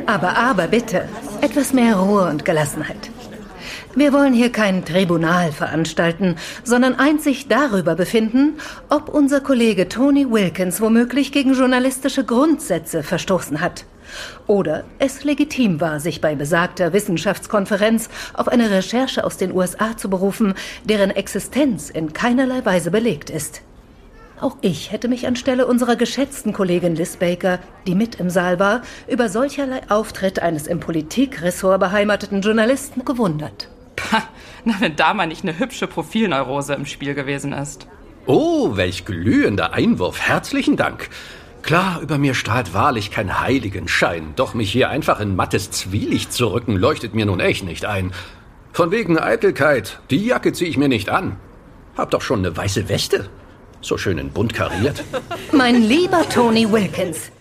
Aber bitte, etwas mehr Ruhe und Gelassenheit. Wir wollen hier kein Tribunal veranstalten, sondern einzig darüber befinden, ob unser Kollege Tony Wilkins womöglich gegen journalistische Grundsätze verstoßen hat. Oder es legitim war, sich bei besagter Wissenschaftskonferenz auf eine Recherche aus den USA zu berufen, deren Existenz in keinerlei Weise belegt ist. Auch ich hätte mich anstelle unserer geschätzten Kollegin Liz Baker, die mit im Saal war, über solcherlei Auftritt eines im Politikressort beheimateten Journalisten gewundert. Na, wenn da mal nicht eine hübsche Profilneurose im Spiel gewesen ist. Oh, welch glühender Einwurf. Herzlichen Dank. Klar, über mir strahlt wahrlich kein Heiligenschein, doch mich hier einfach in mattes Zwielicht zu rücken, leuchtet mir nun echt nicht ein. Von wegen Eitelkeit, die Jacke ziehe ich mir nicht an. Hab doch schon eine weiße Weste. So schön in bunt kariert. Mein lieber Tony Wilkins,